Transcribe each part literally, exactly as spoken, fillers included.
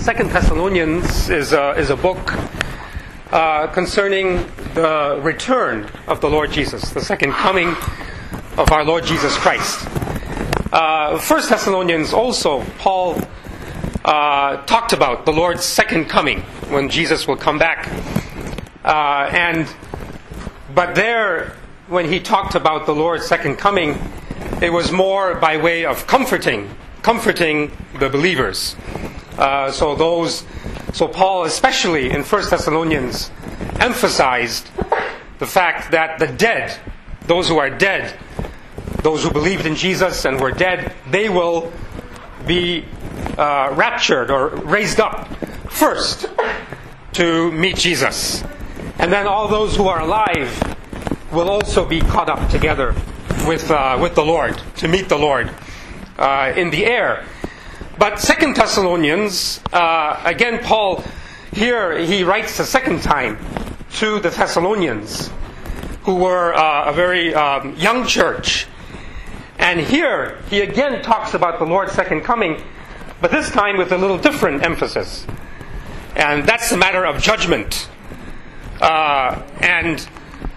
Second Thessalonians is a, is a book uh, concerning the return of the Lord Jesus, the second coming of our Lord Jesus Christ. Uh, First Thessalonians also, Paul uh, talked about the Lord's second coming, when Jesus will come back. Uh, and but there, when he talked about the Lord's second coming, it was more by way of comforting, comforting the believers. Uh, so those, so Paul, especially in First Thessalonians, emphasized the fact that the dead, those who are dead, those who believed in Jesus and were dead, they will be uh, raptured or raised up first to meet Jesus. And then all those who are alive will also be caught up together with uh, with the Lord, to meet the Lord uh, in the air. But Second Thessalonians, uh, again, Paul, here he writes a second time to the Thessalonians, who were uh, a very um, young church. And here he again talks about the Lord's second coming, but this time with a little different emphasis. And that's the matter of judgment uh, and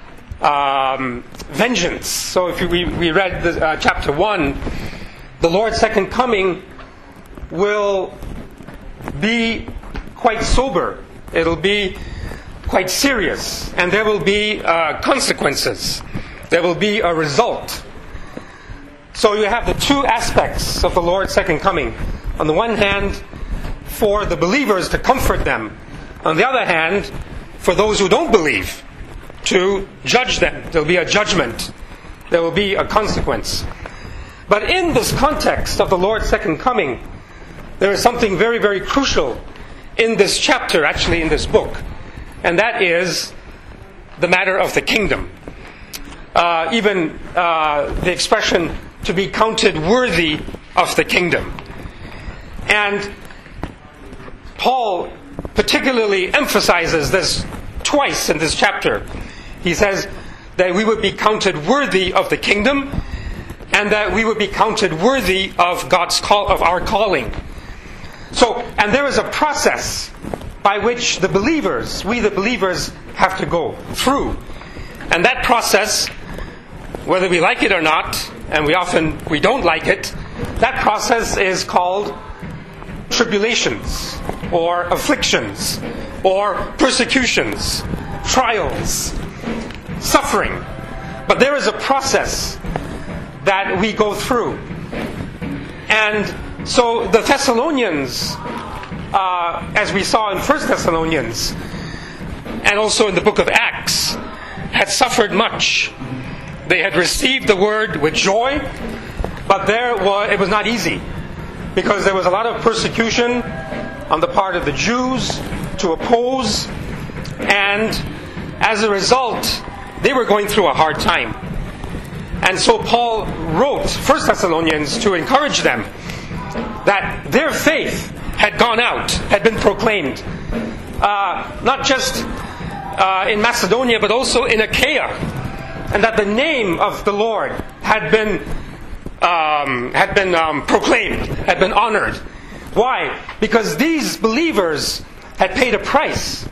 um, vengeance. So if we, we read the, uh, chapter one, the Lord's second coming will be quite sober. It'll be quite serious. And there will be uh, consequences. There will be a result. So you have the two aspects of the Lord's second coming. On the one hand, for the believers to comfort them. On the other hand, for those who don't believe, to judge them. There will be a judgment. There will be a consequence. But in this context of the Lord's second coming, there is something very, very crucial in this chapter, actually in this book. And that is the matter of the kingdom. Uh, even uh, the expression, to be counted worthy of the kingdom. And Paul particularly emphasizes this twice in this chapter. He says that we would be counted worthy of the kingdom, and that we would be counted worthy of God's call, of our calling. So, and there is a process by which the believers, we the believers, have to go through. And that process, whether we like it or not, and we often we don't like it, that process is called tribulations, or afflictions, or persecutions, trials, suffering. But there is a process that we go through. And so the Thessalonians, uh, as we saw in First Thessalonians, and also in the book of Acts, had suffered much. They had received the word with joy, but there was, it was not easy, because there was a lot of persecution on the part of the Jews to oppose, and as a result, they were going through a hard time. And so Paul wrote First Thessalonians to encourage them that their faith had gone out, had been proclaimed, uh, not just uh, in Macedonia, but also in Achaia, and that the name of the Lord had been um, had been um, proclaimed, had been honored. Why? Because these believers had paid a price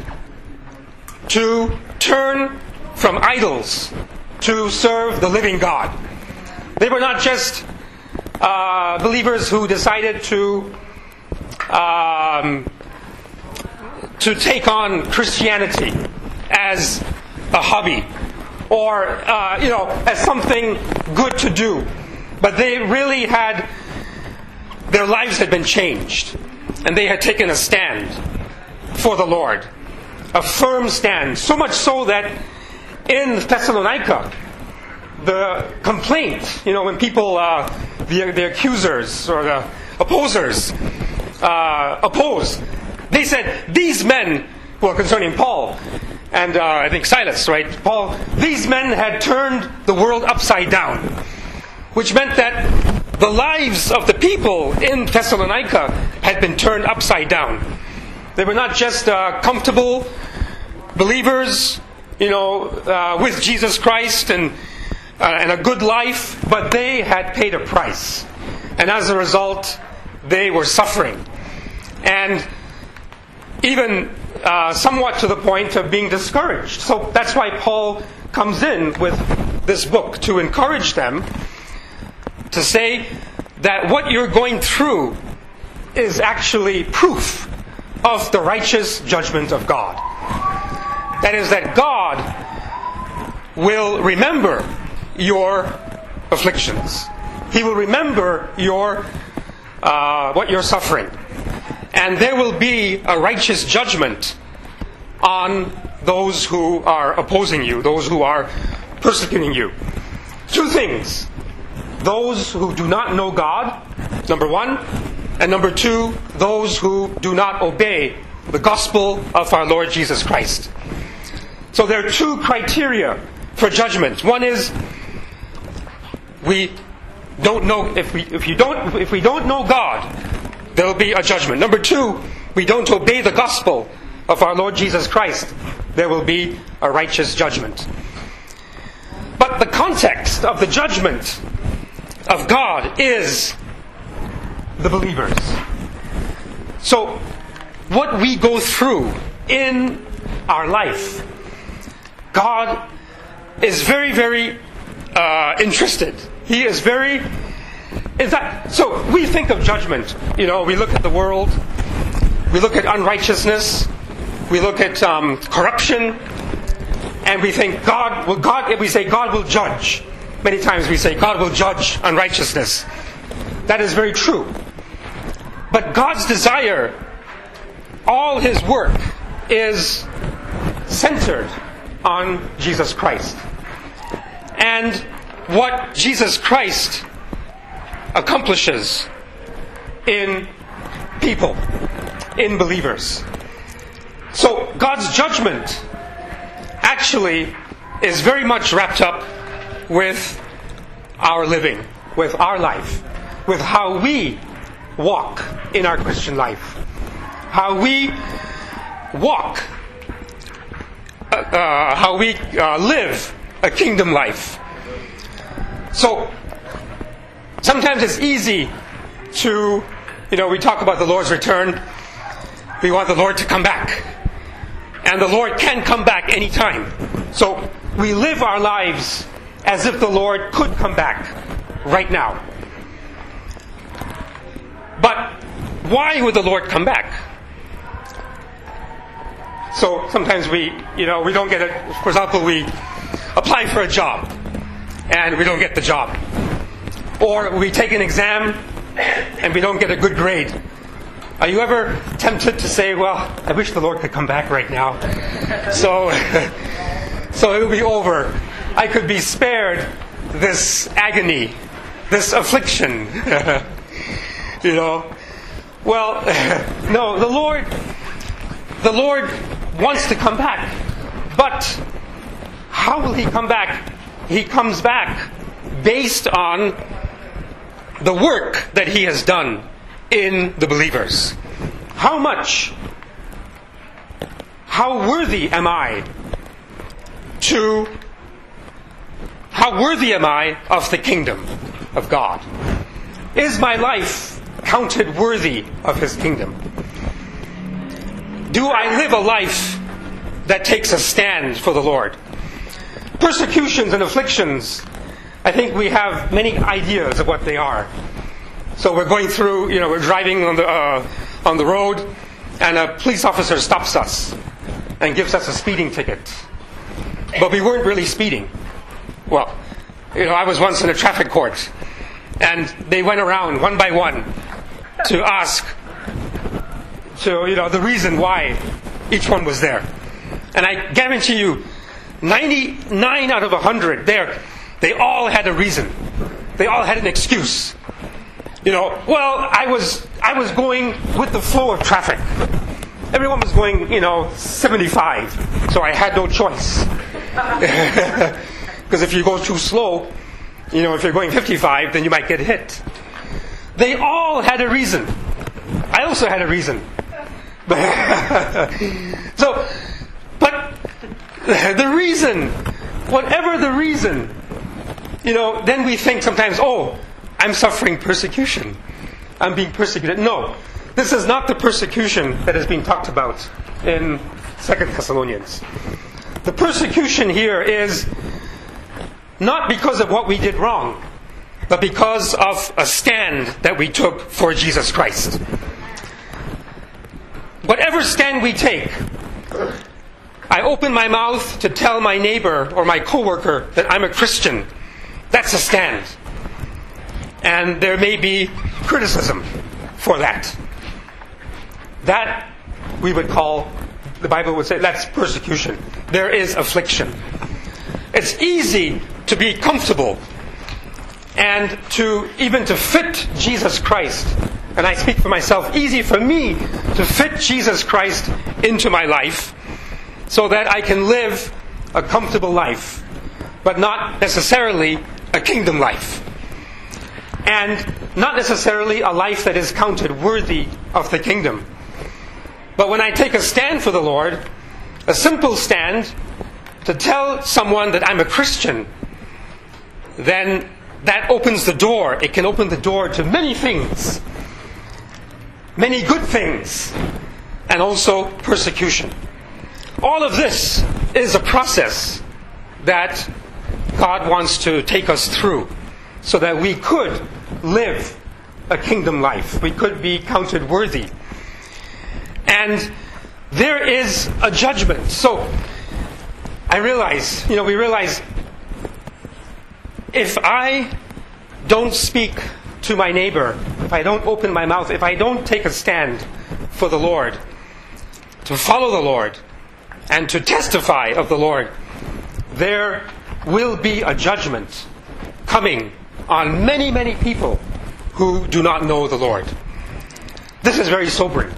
to turn from idols to serve the living God. They were not just uh, believers who decided to um, to take on Christianity as a hobby, or uh, you know, as something good to do, but they really had, their lives had been changed, and they had taken a stand for the Lord, a firm stand, so much so that in Thessalonica, the complaint, you know, when people, uh, the, the accusers or the opposers uh, opposed, they said, these men, well, concerning Paul and uh, I think Silas, right? Paul, these men had turned the world upside down, which meant that the lives of the people in Thessalonica had been turned upside down. They were not just uh, comfortable believers, you know, uh, with Jesus Christ and uh, and a good life, but they had paid a price. And as a result, they were suffering. and even uh, somewhat to the point of being discouraged. So that's why Paul comes in with this book, to encourage them, to say that what you're going through is actually proof of the righteous judgment of God. That is, that God will remember your afflictions. He will remember your uh, what you're suffering. And there will be a righteous judgment on those who are opposing you, those who are persecuting you. Two things. Those who do not know God, number one. And number two, those who do not obey the gospel of our Lord Jesus Christ. So there are two criteria for judgment. One is we don't know if we if you don't if we don't know God, there will be a judgment. Number two, we don't obey the gospel of our Lord Jesus Christ, there will be a righteous judgment. But the context of the judgment of God is the believers. So what we go through in our life, God is very, very uh, interested. He is very... Is that, so we think of judgment. You know, we look at the world, we look at unrighteousness, we look at um, corruption, and we think God will. God. We say God will judge. Many times we say God will judge unrighteousness. That is very true. But God's desire, all His work, is centered on Jesus Christ. And what Jesus Christ accomplishes in people, in believers. So God's judgment actually is very much wrapped up with our living, with our life, with how we walk in our Christian life, how we walk, uh, uh, how we uh, live a kingdom life. So sometimes it's easy to, you know, we talk about the Lord's return. We want the Lord to come back. And the Lord can come back anytime. So we live our lives as if the Lord could come back right now. But why would the Lord come back? So sometimes we, you know, we don't get it. For example, we apply for a job and we don't get the job. Or we take an exam and we don't get a good grade. Are you ever tempted to say, well, I wish the Lord could come back right now. So, so it will be over. I could be spared this agony, this affliction. You know? Well, no, the Lord, the Lord wants to come back. But how will He come back? He comes back based on the work that He has done in the believers. How much, how worthy am I to, how worthy am I of the kingdom of God? Is my life counted worthy of His kingdom? Do I live a life that takes a stand for the Lord? Persecutions and afflictions, I think we have many ideas of what they are. So we're going through, you know, we're driving on the uh, on the road, and a police officer stops us and gives us a speeding ticket. But we weren't really speeding. Well, you know, I was once in a traffic court, and they went around one by one to ask, to you know, the reason why each one was there. And I guarantee you, ninety-nine out of one hundred there, they all had a reason. They all had an excuse. You know, well, I was I was going with the flow of traffic. Everyone was going, you know, seventy-five, so I had no choice. Because if you go too slow, you know, if you're going fifty-five, then you might get hit. They all had a reason. I also had a reason. So, but the reason, whatever the reason, you know, then we think sometimes, oh, I'm suffering persecution. I'm being persecuted. No. This is not the persecution that is being talked about in Second Thessalonians. The persecution here is not because of what we did wrong, but because of a stand that we took for Jesus Christ. Whatever stand we take, I open my mouth to tell my neighbor or my coworker that I'm a Christian. That's a stand. And there may be criticism for that. That we would call, the Bible would say, that's persecution. There is affliction. It's easy to be comfortable and to even to fit Jesus Christ. And I speak for myself, easy for me to fit Jesus Christ into my life so that I can live a comfortable life, but not necessarily a kingdom life. And not necessarily a life that is counted worthy of the kingdom. But when I take a stand for the Lord, a simple stand to tell someone that I'm a Christian, then that opens the door. It can open the door to many things. Many good things. And also persecution. All of this is a process that God wants to take us through so that we could live a kingdom life. We could be counted worthy. And there is a judgment. So I realize, you know, we realize if I don't speak to my neighbor, if I don't open my mouth, if I don't take a stand for the Lord, to follow the Lord, and to testify of the Lord, there will be a judgment coming on many, many people who do not know the Lord. This is very sobering.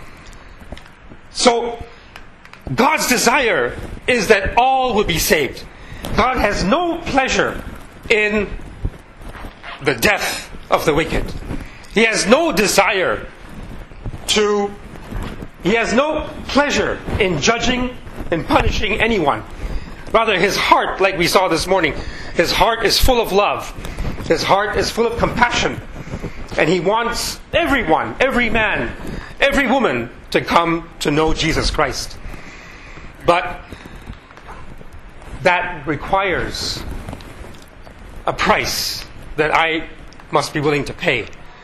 So, God's desire is that all will be saved. God has no pleasure in the death of the wicked. He has no desire to, he has no pleasure in judging and punishing anyone. Rather, his heart, like we saw this morning, his heart is full of love. His heart is full of compassion. And he wants everyone, every man, every woman to come to know Jesus Christ. But that requires a price that I must be willing to pay.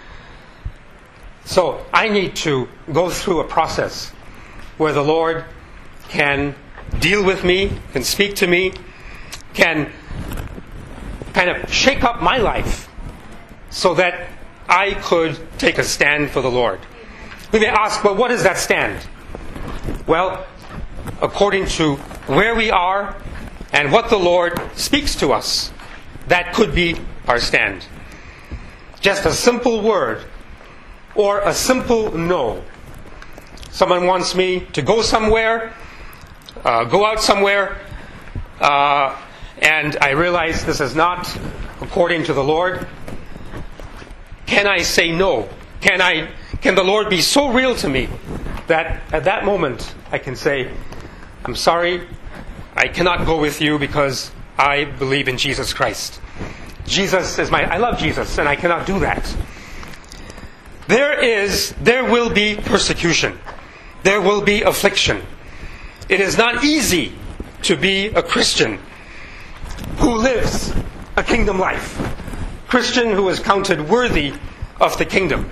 So I need to go through a process where the Lord can deal with me, can speak to me, can kind of shake up my life so that I could take a stand for the Lord. We may ask, well, what is that stand? Well, according to where we are and what the Lord speaks to us, that could be our stand. Just a simple word or a simple no. Someone wants me to go somewhere, uh, go out somewhere, uh, and I realize this is not according to the Lord. Can I say no? Can I? Can the Lord be so real to me that at that moment I can say, I'm sorry, I cannot go with you because I believe in Jesus Christ. Jesus is my, I love Jesus and I cannot do that. There is, there will be persecution. There will be affliction. It is not easy to be a Christian who lives a kingdom life. Christian who is counted worthy of the kingdom.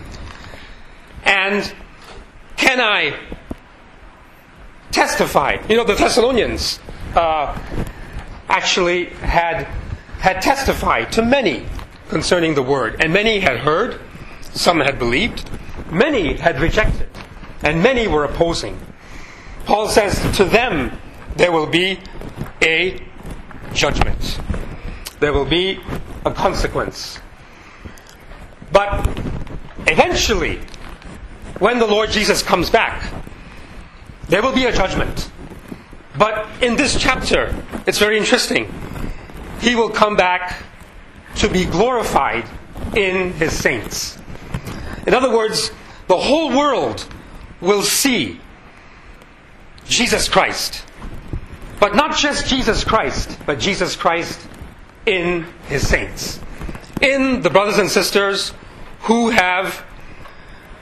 And can I testify? You know, the Thessalonians uh, actually had had testified to many concerning the word, and many had heard, some had believed, many had rejected, and many were opposing. Paul says to them there will be a judgment. There will be a consequence. But eventually, when the Lord Jesus comes back, there will be a judgment. But in this chapter, it's very interesting. He will come back to be glorified in His saints. In other words, the whole world will see Jesus Christ. But not just Jesus Christ, but Jesus Christ in His saints. In the brothers and sisters who have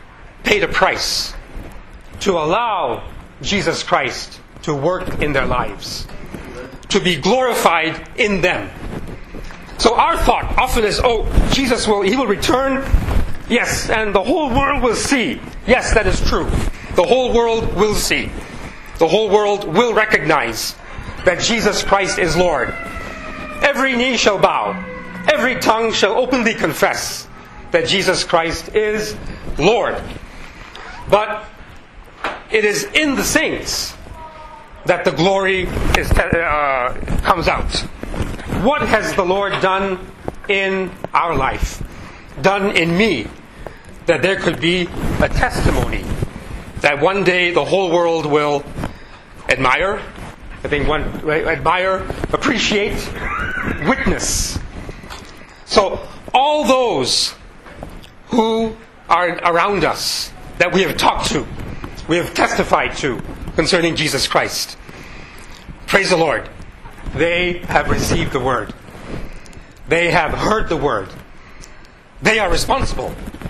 paid a price to allow Jesus Christ to work in their lives, to be glorified in them. So our thought often is, oh, Jesus will, He will return, yes, and the whole world will see. Yes, that is true. The whole world will see. The whole world will recognize that Jesus Christ is Lord. Every knee shall bow. Every tongue shall openly confess that Jesus Christ is Lord. But it is in the saints that the glory is, uh, comes out. What has the Lord done in our life, done in me, that there could be a testimony that one day the whole world will admire, I think one admire, appreciate, witness. So all those who are around us that we have talked to, we have testified to concerning Jesus Christ, praise the Lord, they have received the Word. They have heard the Word. They are responsible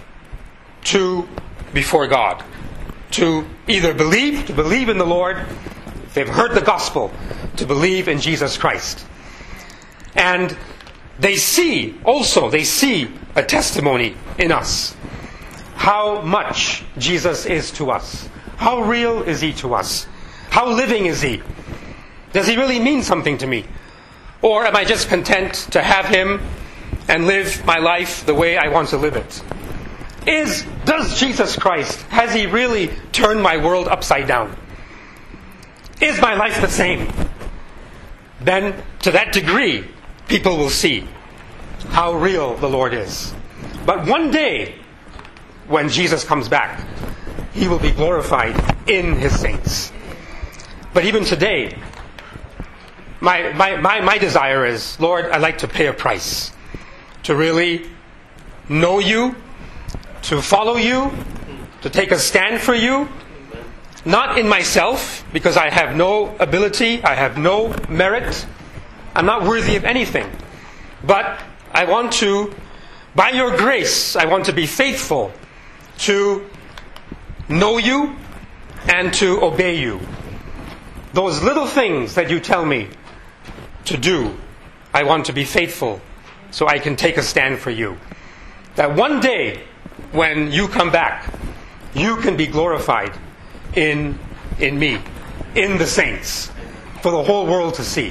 to, before God, to either believe, to believe in the Lord, if they've heard the gospel, to believe in Jesus Christ. And they see, also, they see a testimony in us. How much Jesus is to us. How real is He to us? How living is He? Does He really mean something to me? Or am I just content to have Him and live my life the way I want to live it? Is, does Jesus Christ, has He really turned my world upside down? Is my life the same? Then, to that degree, people will see how real the Lord is. But one day, when Jesus comes back, He will be glorified in His saints. But even today, my, my, my, my desire is, Lord, I'd like to pay a price to really know You, to follow You, to take a stand for You, not in myself, because I have no ability, I have no merit, I'm not worthy of anything. But I want to, by Your grace, I want to be faithful to know You and to obey You. Those little things that You tell me to do, I want to be faithful so I can take a stand for You. That one day, when You come back, You can be glorified in, in me, in the saints, for the whole world to see.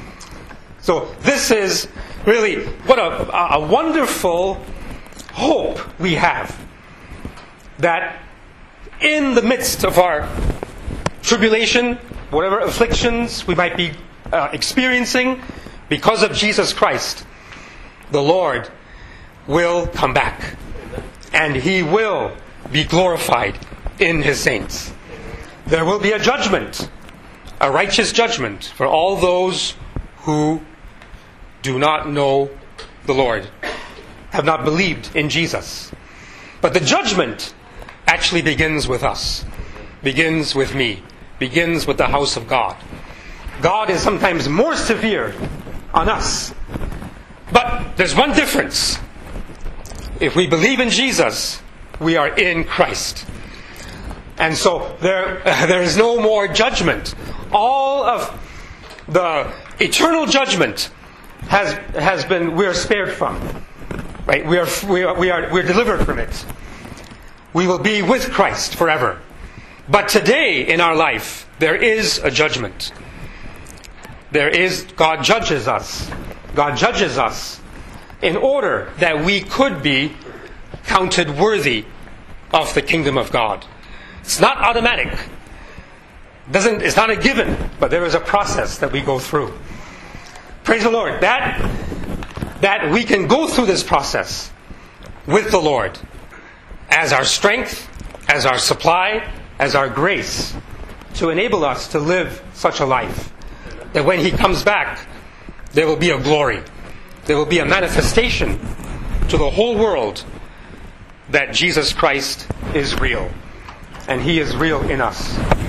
So this is really, what a, a wonderful hope we have, that in the midst of our tribulation, whatever afflictions we might be uh, experiencing, because of Jesus Christ, the Lord will come back. And He will be glorified in His saints. There will be a judgment, a righteous judgment for all those who do not know the Lord, have not believed in Jesus. But the judgment actually begins with us, begins with me, begins with the house of God. God is sometimes more severe on us. But there's one difference. If we believe in Jesus, we are in Christ. And so there, uh, there is no more judgment. All of the eternal judgment has has been, we are spared from. Right? We are we are we are we're delivered from it. We will be with Christ forever. But today in our life, there is a judgment. There is, God judges us. God judges us in order that we could be counted worthy of the kingdom of God. It's not automatic. Doesn't, it's not a given, but there is a process that we go through. Praise the Lord. That, that we can go through this process with the Lord as our strength, as our supply, as our grace, to enable us to live such a life that when He comes back, there will be a glory. There will be a manifestation to the whole world that Jesus Christ is real. And He is real in us.